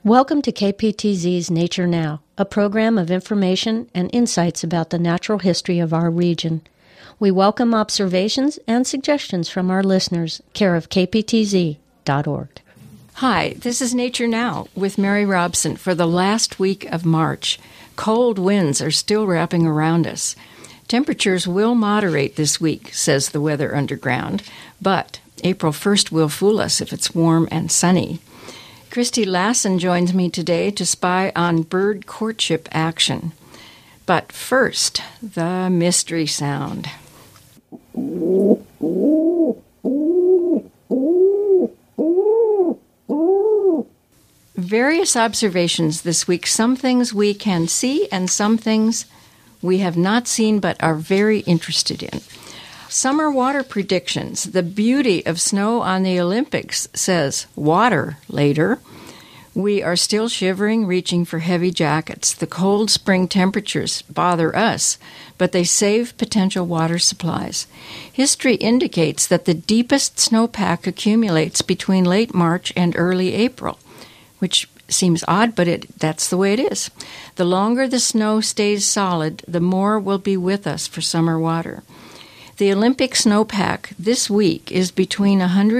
Welcome to KPTZ's Nature Now, a program of information and insights about the natural history of our region. We welcome observations and suggestions from our listeners, care of kptz.org. Hi, this is Nature Now with Mary Robson for the last week of March. Cold winds are still wrapping around us. Temperatures will moderate this week, says the Weather Underground, but April 1st will fool us if it's warm and sunny. Christy Lassen joins me today to spy on bird courtship action. But first, the mystery sound. Various observations this week. Some things we can see and some things we have not seen but are very interested in. Summer water predictions. The beauty of snow on the Olympics says water later. We are still shivering, reaching for heavy jackets. The cold spring temperatures bother us, but they save potential water supplies. History indicates that the deepest snowpack accumulates between late March and early April, which seems odd, but that's the way it is. The longer the snow stays solid, the more will be with us for summer water. The Olympic snowpack this week is between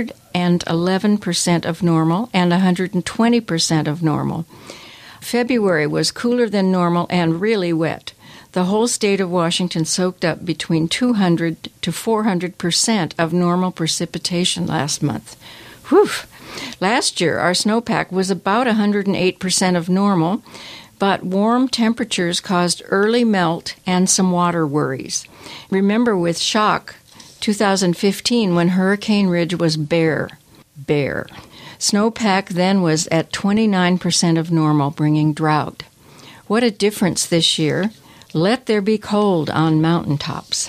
111% of normal and 120% of normal. February was cooler than normal and really wet. The whole state of Washington soaked up between 200 to 400% of normal precipitation last month. Whew! Last year, our snowpack was about 108% of normal, but warm temperatures caused early melt and some water worries. Remember with shock 2015 when Hurricane Ridge was bare. Snowpack then was at 29% of normal, bringing drought. What a difference this year. Let there be cold on mountaintops.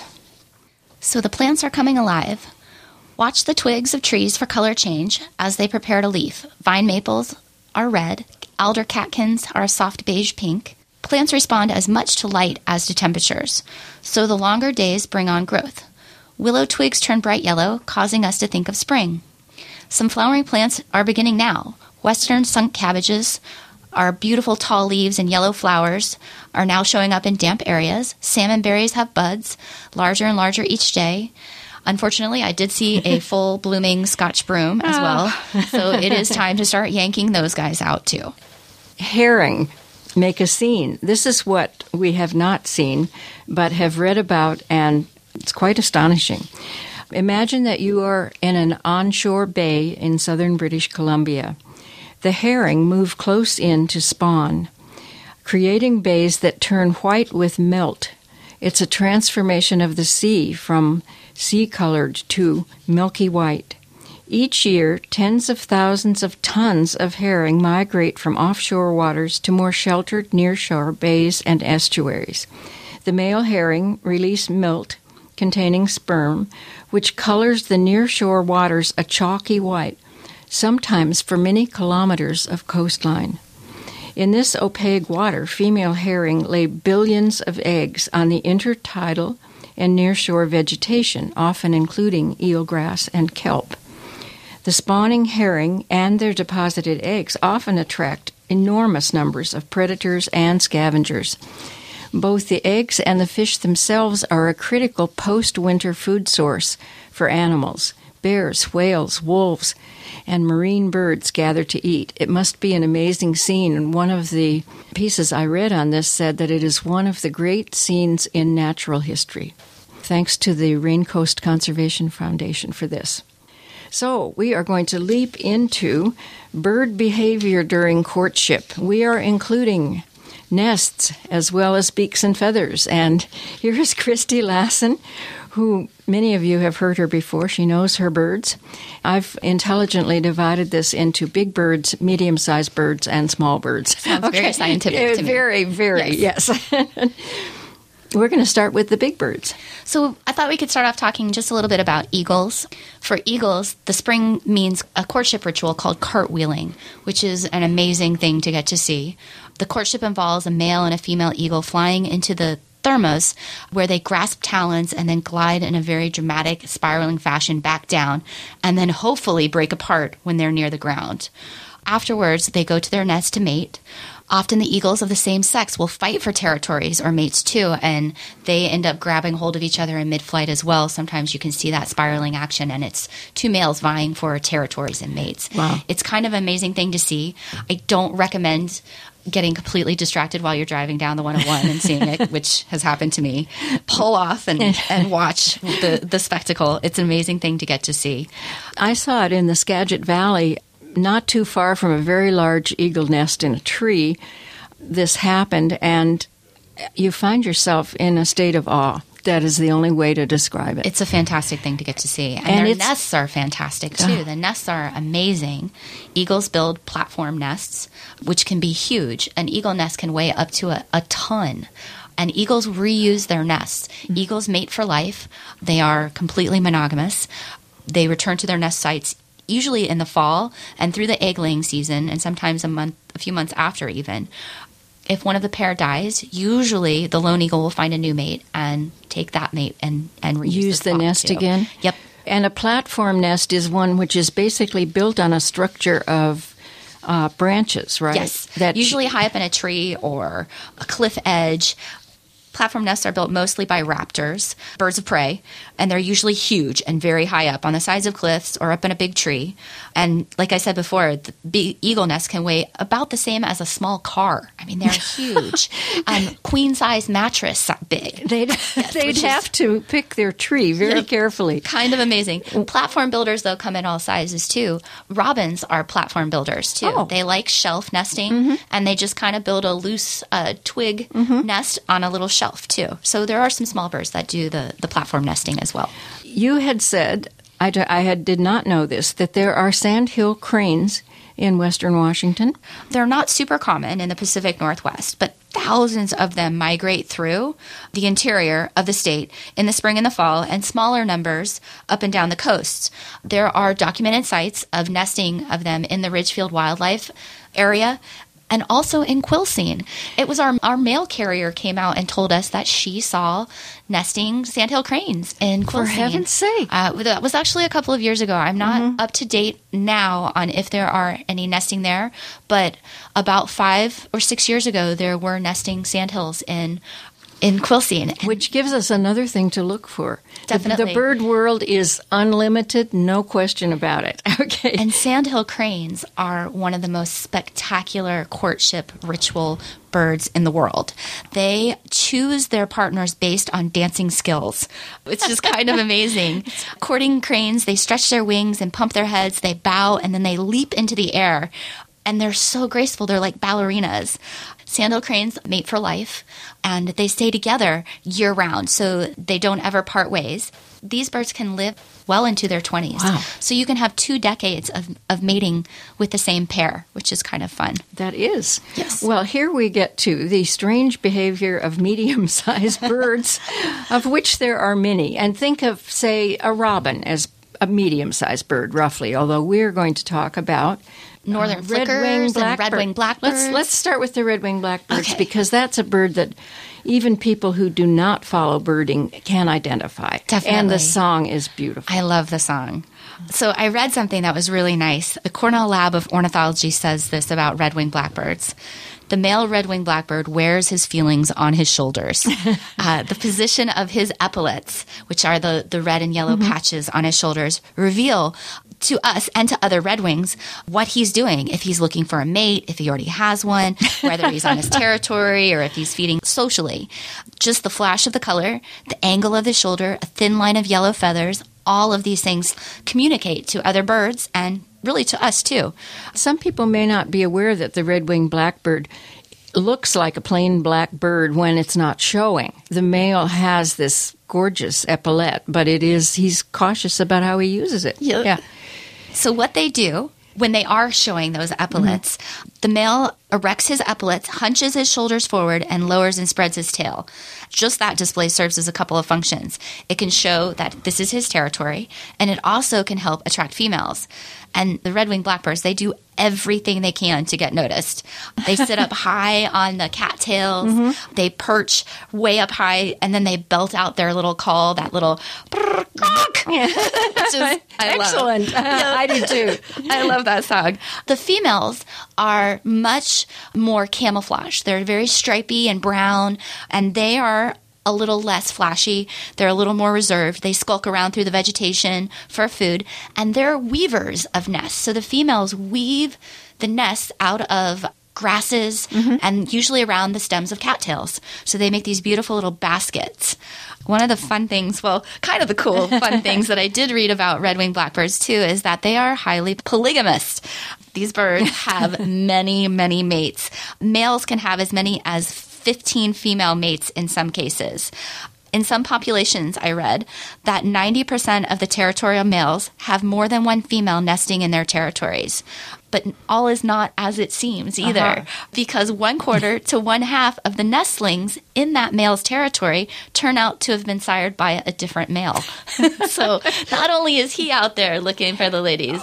So the plants are coming alive. Watch the twigs of trees for color change as they prepare to leaf. Vine maples are red. Alder catkins are a soft beige pink. Plants respond as much to light as to temperatures, so the longer days bring on growth. Willow twigs turn bright yellow, causing us to think of spring. Some flowering plants are beginning now. Western skunk cabbages, our beautiful tall leaves and yellow flowers, are now showing up in damp areas. Salmon berries have buds, larger and larger each day. Unfortunately, I did see a full blooming Scotch broom as well, so it is time to start yanking those guys out too. Herring make a scene. This is what we have not seen, but have read about, and it's quite astonishing. Imagine that you are in an onshore bay in southern British Columbia. The herring move close in to spawn, creating bays that turn white with melt. It's a transformation of the sea from sea-colored to milky white. Each year, tens of thousands of tons of herring migrate from offshore waters to more sheltered nearshore bays and estuaries. The male herring release milt containing sperm, which colors the nearshore waters a chalky white, sometimes for many kilometers of coastline. In this opaque water, female herring lay billions of eggs on the intertidal and nearshore vegetation, often including eelgrass and kelp. The spawning herring and their deposited eggs often attract enormous numbers of predators and scavengers. Both the eggs and the fish themselves are a critical post-winter food source for animals. Bears, whales, wolves, and marine birds gather to eat. It must be an amazing scene, and one of the pieces I read on this said that it is one of the great scenes in natural history. Thanks to the Raincoast Conservation Foundation for this. So we are going to leap into bird behavior during courtship. We are including nests as well as beaks and feathers. And here is Christy Lassen, who many of you have heard her before. She knows her birds. I've intelligently divided this into big birds, medium-sized birds, and small birds. Sounds very scientific to me. Very, yes. We're going to start with the big birds. So I thought we could start off talking just a little bit about eagles. For eagles, the spring means a courtship ritual called cartwheeling, which is an amazing thing to get to see. The courtship involves a male and a female eagle flying into the thermos, where they grasp talons and then glide in a very dramatic, spiraling fashion back down, and then hopefully break apart when they're near the ground. Afterwards, they go to their nest to mate. Often the eagles of the same sex will fight for territories or mates too, and they end up grabbing hold of each other in mid-flight as well. Sometimes you can see that spiraling action, and it's two males vying for territories and mates. Wow. It's kind of an amazing thing to see. I don't recommend getting completely distracted while you're driving down the 101 and seeing it, which has happened to me. Pull off and watch the spectacle. It's an amazing thing to get to see. I saw it in the Skagit Valley, not too far from a very large eagle nest in a tree. This happened, and you find yourself in a state of awe. That is the only way to describe it. It's a fantastic thing to get to see. And their nests are fantastic, too. The nests are amazing. Eagles build platform nests, which can be huge. An eagle nest can weigh up to a ton. And eagles reuse their nests. Eagles mate for life. They are completely monogamous. They return to their nest sites usually in the fall and through the egg-laying season, and sometimes a few months after even. If one of the pair dies, usually the lone eagle will find a new mate and take that mate and reuse the nest too. again? Yep. And a platform nest is one which is basically built on a structure of branches, right? Yes. Usually high up in a tree or a cliff edge. Platform nests are built mostly by raptors, birds of prey, and they're usually huge and very high up on the sides of cliffs or up in a big tree. And like I said before, the big eagle nest can weigh about the same as a small car. I mean, they're huge. Queen-size mattress big. They'd have to pick their tree very carefully. Kind of amazing. Platform builders, though, come in all sizes, too. Robins are platform builders, too. Oh. They like shelf nesting, and they just kind of build a loose twig nest on a little shelf, too. So there are some small birds that do the platform nesting as well. You had said, I did not know this, that there are sandhill cranes in western Washington. They're not super common in the Pacific Northwest, but thousands of them migrate through the interior of the state in the spring and the fall, and smaller numbers up and down the coasts. There are documented sites of nesting of them in the Ridgefield Wildlife Area, and also in Quilcene. It was our mail carrier came out and told us that she saw nesting sandhill cranes in Quilcene. For heaven's sake. That was actually a couple of years ago. I'm not up to date now on if there are any nesting there, but about 5 or 6 years ago, there were nesting sandhills in Quilcene. Which gives us another thing to look for. Definitely. The bird world is unlimited, no question about it. Okay. And sandhill cranes are one of the most spectacular courtship ritual birds in the world. They choose their partners based on dancing skills. It's just kind of amazing. Courting cranes, they stretch their wings and pump their heads, they bow, and then they leap into the air. And they're so graceful. They're like ballerinas. Sandhill cranes mate for life, and they stay together year-round, so they don't ever part ways. These birds can live well into their 20s. Wow. So you can have 2 decades of mating with the same pair, which is kind of fun. That is. Yes. Well, here we get to the strange behavior of medium-sized birds, of which there are many. And think of, say, a robin as a medium-sized bird, roughly, although we're going to talk about Northern flickers and red-winged blackbirds. Let's start with the red-winged blackbirds, Okay. because that's a bird that even people who do not follow birding can identify. Definitely. And the song is beautiful. I love the song. So I read something that was really nice. The Cornell Lab of Ornithology says this about red-winged blackbirds. The male red-winged blackbird wears his feelings on his shoulders. The position of his epaulets, which are the red and yellow patches on his shoulders, reveal to us and to other redwings what he's doing, if he's looking for a mate, if he already has one, whether he's on his territory or if he's feeding socially. Just the flash of the color, the angle of the shoulder, a thin line of yellow feathers, all of these things communicate to other birds and really to us too. Some people may not be aware that the red-winged blackbird looks like a plain black bird when it's not showing. The male has this gorgeous epaulette, but he's cautious about how he uses it. Yeah. So what they do when they are showing those epaulets, the male erects his epaulets, hunches his shoulders forward, and lowers and spreads his tail. Just that display serves as a couple of functions. It can show that this is his territory, and it also can help attract females. And the red-winged blackbirds, they do everything they can to get noticed. They sit up high on the cattails. They perch way up high, and then they belt out their little call, that little Excellent. I do too. I love that song. The females are much more camouflaged. They're very stripy and brown, and they are a little less flashy. They're a little more reserved. They skulk around through the vegetation for food, and they're weavers of nests. So the females weave the nests out of grasses and usually around the stems of cattails. So they make these beautiful little baskets. One of the fun things, well, kind of the cool fun things that I did read about red-winged blackbirds too is that they are highly polygamous. These birds have many, many mates. Males can have as many as 15 female mates in some cases. In some populations, I read that 90% of the territorial males have more than one female nesting in their territories. But all is not as it seems either, because 1/4 to 1/2 of the nestlings in that male's territory turn out to have been sired by a different male. So not only is he out there looking for the ladies,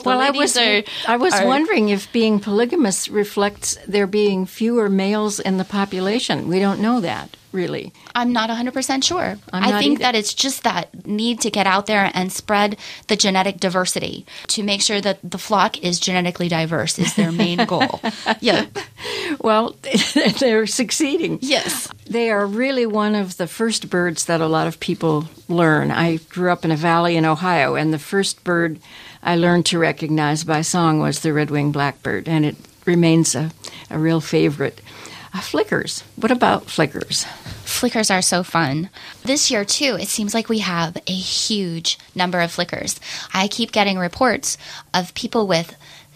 I was wondering if being polygamous reflects there being fewer males in the population. We don't know that, really. I'm not 100% sure. I think that it's just that need to get out there and spread the genetic diversity to make sure that the flock is genetically diverse is their main goal. Yeah. Well, they're succeeding. Yes. They are really one of the first birds that a lot of people learn. I grew up in a valley in Ohio, and the first bird I learned to recognize by song was the red-winged blackbird, and it remains a real favorite. Flickers. What about flickers? Flickers are so fun. This year, too, it seems like we have a huge number of flickers. I keep getting reports of people with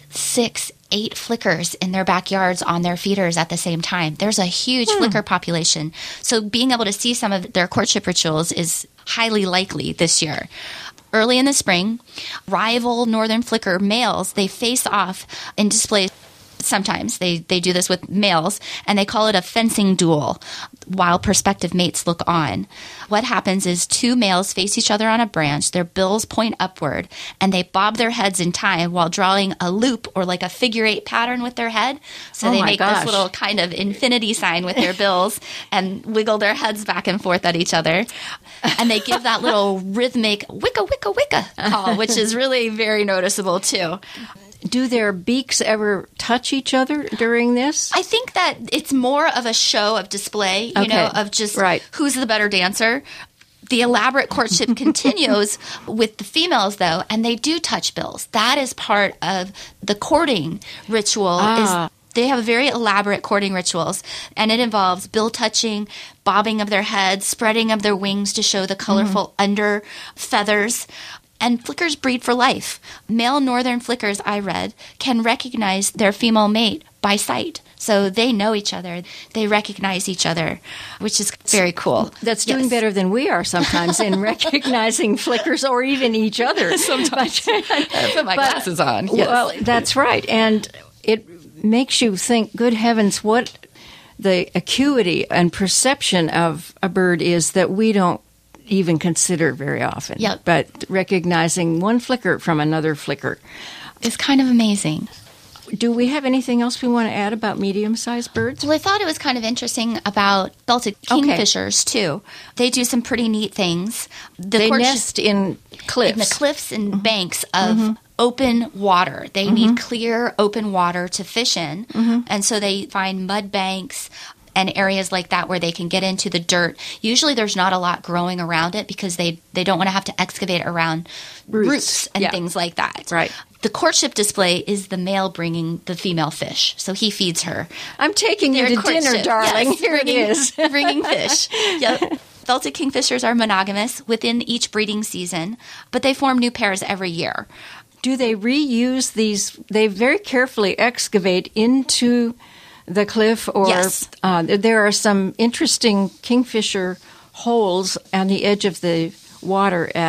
6, 8 flickers in their backyards on their feeders at the same time. There's a huge flicker population. So being able to see some of their courtship rituals is highly likely this year. Early in the spring, rival northern flicker males, they face off in displays. Sometimes they do this with males, and they call it a fencing duel while prospective mates look on. What happens is 2 males face each other on a branch, their bills point upward, and they bob their heads in time while drawing a loop or like a figure 8 pattern with their head. So they make this little kind of infinity sign with their bills and wiggle their heads back and forth at each other. And they give that little rhythmic wicka, wicka, wicka call, which is really very noticeable too. Do their beaks ever touch each other during this? I think that it's more of a show of display, of just who's the better dancer. The elaborate courtship continues with the females, though, and they do touch bills. That is part of the courting ritual. They have very elaborate courting rituals, and it involves bill touching, bobbing of their heads, spreading of their wings to show the colorful under feathers. And flickers breed for life. Male northern flickers, I read, can recognize their female mate by sight. So they know each other. They recognize each other, which is very cool. That's doing better than we are sometimes in recognizing flickers or even each other. Sometimes. I put my glasses on. Yes. Well, that's right. And it makes you think, good heavens, what the acuity and perception of a bird is that we don't even consider very often. Yep. But recognizing one flicker from another flicker is kind of amazing. Do we have anything else we want to add about medium-sized birds? Well, I thought it was kind of interesting about belted kingfishers, too. They do some pretty neat things. They nest in cliffs. In the cliffs and banks of open water. They need clear, open water to fish in. And so they find mud banks and areas like that where they can get into the dirt. Usually there's not a lot growing around it because they don't want to have to excavate around roots and things like that. Right. The courtship display is the male bringing the female fish. So he feeds her. I'm taking you to dinner, darling. Yes, Here it is. Bringing fish. Yep. Belted kingfishers are monogamous within each breeding season, but they form new pairs every year. Do they reuse these? They very carefully excavate into the cliff, or there are some interesting kingfisher holes on the edge of the water at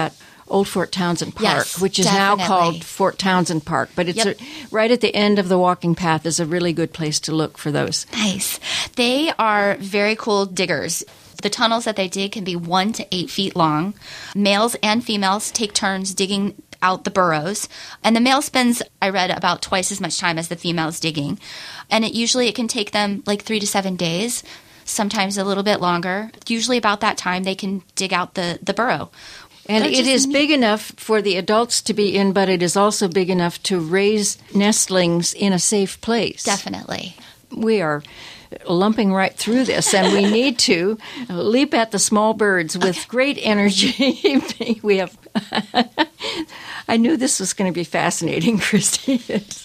Old Fort Townsend Park, Yes, which is definitely. now called Fort Townsend Park. But it's right at the end of the walking path is a really good place to look for those. Nice. They are very cool diggers. The tunnels that they dig can be 1 to 8 feet long. Males and females take turns digging out the burrows. And the male spends, I read, about twice as much time as the females digging. And it can take them like 3 to 7 days, sometimes a little bit longer. Usually about that time they can dig out the burrow. And They're it just is neat. big enough for the adults to be in, but it is also big enough to raise nestlings in a safe place. Definitely. We are lumping right through this, and we need to leap at the small birds with great energy. We have. I knew this was going to be fascinating, Christy.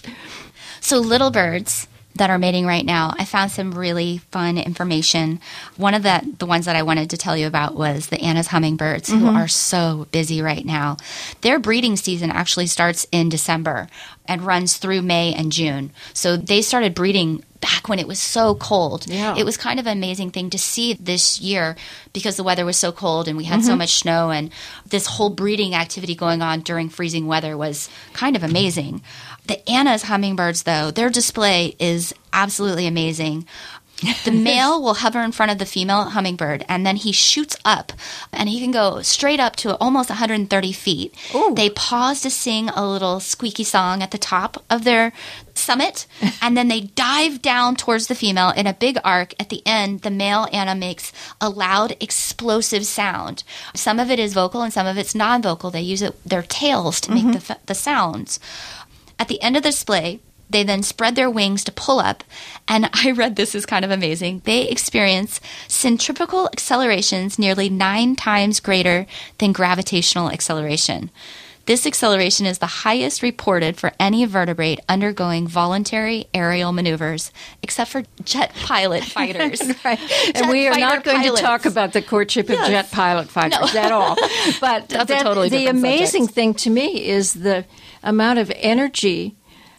So little birds that are mating right now, I found some really fun information. One of the ones that I wanted to tell you about was the Anna's hummingbirds, who are so busy right now. Their breeding season actually starts in December and runs through May and June. So they started breeding back when it was so cold. Yeah. It was kind of an amazing thing to see this year because the weather was so cold and we had so much snow, and this whole breeding activity going on during freezing weather was kind of amazing. The Anna's hummingbirds, though, their display is absolutely amazing. The male will hover in front of the female hummingbird, and then he shoots up, and he can go straight up to almost 130 feet. Ooh. They pause to sing a little squeaky song at the top of their summit, and then they dive down towards the female in a big arc. At the end, the male Anna makes a loud, explosive sound. Some of it is vocal, and some of it's non-vocal. They use their tails to make the sounds. At the end of the display, they then spread their wings to pull up, and I read this is kind of amazing. They experience centrifugal accelerations nearly 9 times greater than gravitational acceleration. This acceleration is the highest reported for any vertebrate undergoing voluntary aerial maneuvers, except for jet pilot fighters. Right. And Jet we are fighter not going pilots. to talk about the courtship of jet pilot fighters at all. But That's a totally the different amazing subject. thing to me is the amount of energy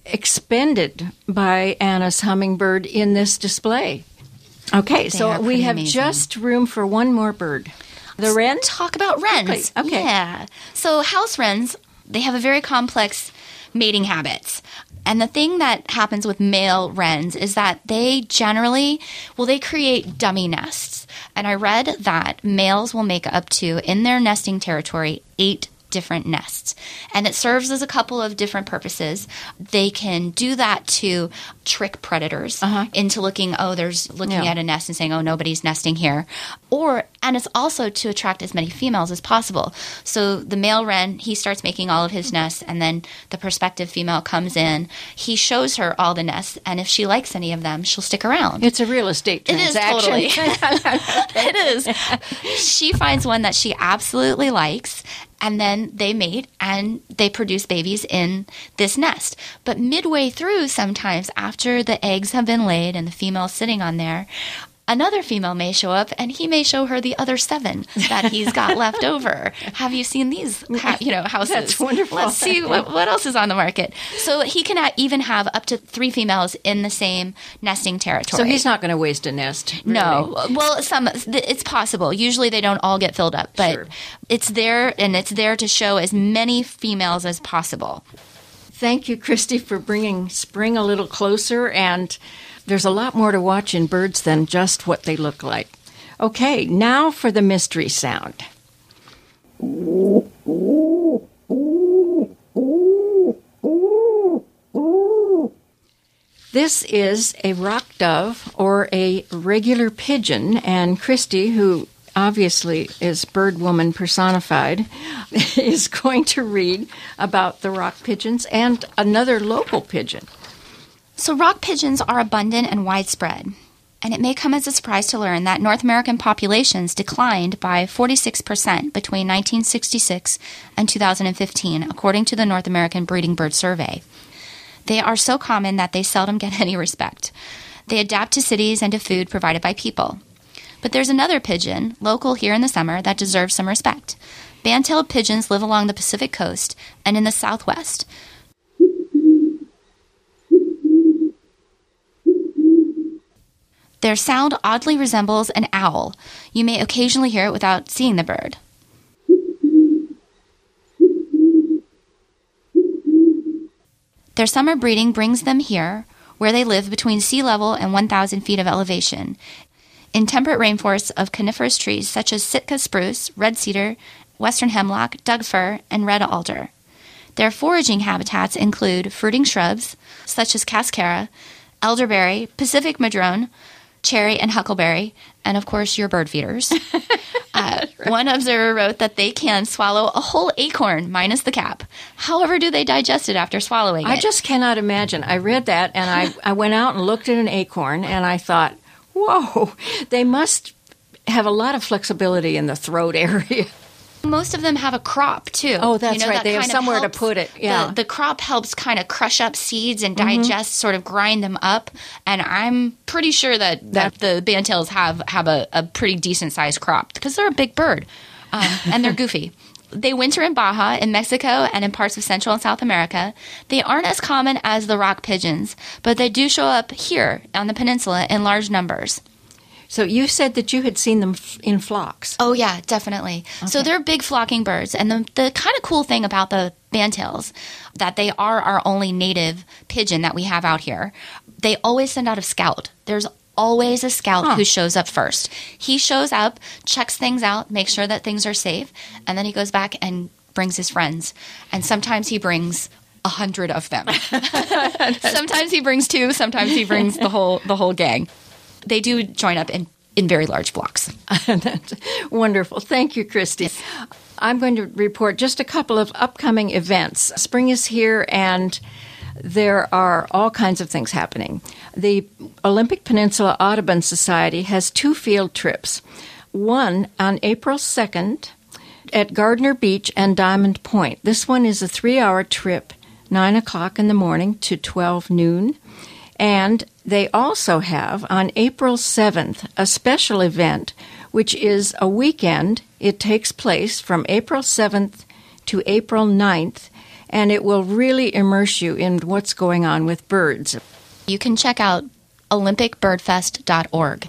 expended by Anna's hummingbird in this display. Okay, They so are we pretty have amazing. just room for one more bird. The wren? Talk about wrens. Okay. Yeah. So house wrens, they have a very complex mating habits. And the thing that happens with male wrens is that they generally, they create dummy nests. And I read that males will make up to, in their nesting territory, 8 different nests. And it serves as a couple of different purposes. They can do that to trick predators into looking at a nest and saying, oh, nobody's nesting here. And it's also to attract as many females as possible. So the male wren, he starts making all of his nests, and then the prospective female comes in. He shows her all the nests, and if she likes any of them, she'll stick around. It's a real estate It is transaction. totally. It is. She finds one that she absolutely likes, and then they mate and they produce babies in this nest. But midway through, sometimes after the eggs have been laid and the female's sitting on there, another female may show up, and he may show her the other 7 that he's got left over. Have you seen these, houses? That's wonderful. Let's see what else is on the market. So he can even have up to 3 females in the same nesting territory. So he's not going to waste a nest. Really. No. Well, it's possible. Usually they don't all get filled up, but Sure. it's there, and it's there to show as many females as possible. Thank you, Christy, for bringing spring a little closer, and there's a lot more to watch in birds than just what they look like. Okay, now for the mystery sound. This is a rock dove or a regular pigeon, and Christy, who obviously is bird woman personified, is going to read about the rock pigeons and another local pigeon. So rock pigeons are abundant and widespread, and it may come as a surprise to learn that North American populations declined by 46% between 1966 and 2015, according to the North American Breeding Bird Survey. They are so common that they seldom get any respect. They adapt to cities and to food provided by people. But there's another pigeon, local here in the summer, that deserves some respect. Band-tailed pigeons live along the Pacific coast and in the Southwest. Their sound oddly resembles an owl. You may occasionally hear it without seeing the bird. Their summer breeding brings them here, where they live between sea level and 1,000 feet of elevation, in temperate rainforests of coniferous trees such as Sitka spruce, red cedar, western hemlock, Doug fir, and red alder. Their foraging habitats include fruiting shrubs such as cascara, elderberry, Pacific madrone, cherry, and huckleberry, and of course your bird feeders. One observer wrote that they can swallow a whole acorn minus the cap. However, do they digest it after swallowing it? I just cannot imagine. I read that, and I went out and looked at an acorn, and I thought, whoa, they must have a lot of flexibility in the throat area. Most of them have a crop, too. Oh, that's right. They have somewhere to put it. Yeah. The crop helps kind of crush up seeds and digest, sort of grind them up. And I'm pretty sure that the bandtails have a pretty decent-sized crop because they're a big bird, and they're goofy. They winter in Baja, in Mexico, and in parts of Central and South America. They aren't as common as the rock pigeons, but they do show up here on the peninsula in large numbers. So you said that you had seen them in flocks. Oh, yeah, definitely. Okay. So they're big flocking birds. And the kind of cool thing about the bandtails, that they are our only native pigeon that we have out here, they always send out a scout. There's always a scout who shows up first. He shows up, checks things out, makes sure that things are safe, and then he goes back and brings his friends. And sometimes he brings 100 of them. Sometimes he brings 2, sometimes he brings the whole gang. They do join up in very large flocks. That's wonderful. Thank you, Christy. Yes. I'm going to report just a couple of upcoming events. Spring is here, and there are all kinds of things happening. The Olympic Peninsula Audubon Society has 2 field trips. One on April 2nd at Gardner Beach and Diamond Point. This one is a 3-hour trip, 9 o'clock in the morning to 12 noon. And they also have, on April 7th, a special event, which is a weekend. It takes place from April 7th to April 9th, and it will really immerse you in what's going on with birds. You can check out olympicbirdfest.org.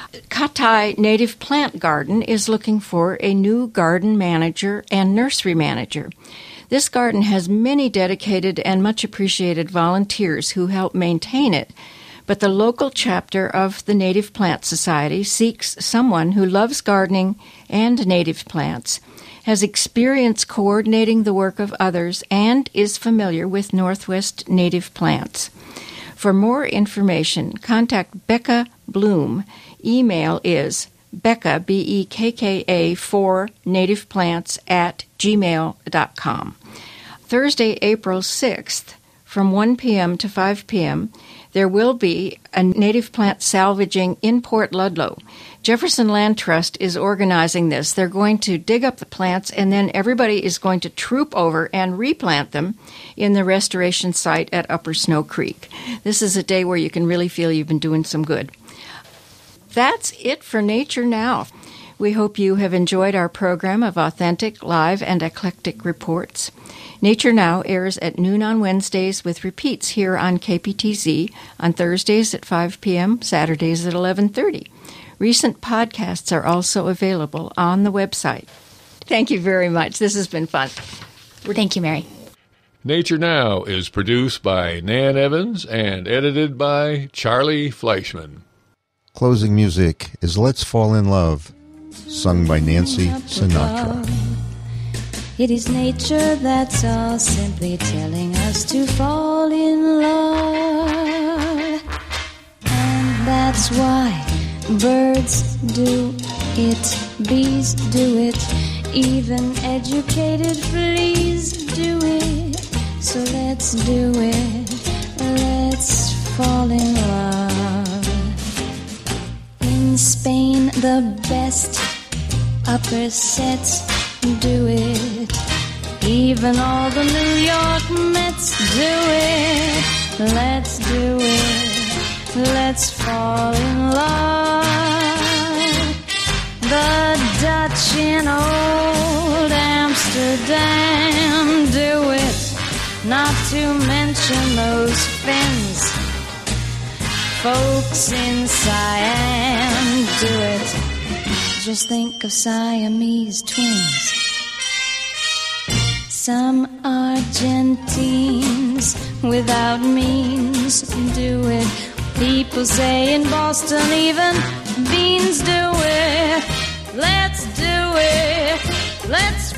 Katai Native Plant Garden is looking for a new garden manager and nursery manager. This garden has many dedicated and much appreciated volunteers who help maintain it, but the local chapter of the Native Plant Society seeks someone who loves gardening and native plants, has experience coordinating the work of others, and is familiar with Northwest native plants. For more information, contact Becca Bloom. Email is Becca, B-E-K-K-A, 4 nativeplants@gmail.com. Thursday, April 6th, from 1 p.m. to 5 p.m., there will be a native plant salvaging in Port Ludlow. Jefferson Land Trust is organizing this. They're going to dig up the plants, and then everybody is going to troop over and replant them in the restoration site at Upper Snow Creek. This is a day where you can really feel you've been doing some good. That's it for Nature Now. We hope you have enjoyed our program of authentic, live, and eclectic reports. Nature Now airs at noon on Wednesdays with repeats here on KPTZ on Thursdays at 5 p.m., Saturdays at 11:30. Recent podcasts are also available on the website. Thank you very much. This has been fun. Thank you, Mary. Nature Now is produced by Nan Evans and edited by Charlie Fleischman. Closing music is Let's Fall in Love, sung by Nancy Sinatra. It is nature that's all simply telling us to fall in love. And that's why birds do it, bees do it, even educated fleas do it. So let's do it, let's fall in love. In Spain, the best upper sets do it. Even all the New York Mets do it. Let's do it. Let's fall in love. The Dutch in old Amsterdam do it. Not to mention those Finns. Folks in Siam do it. Just think of Siamese twins. Some Argentines without means do it. People say in Boston even beans do it. Let's do it. Let's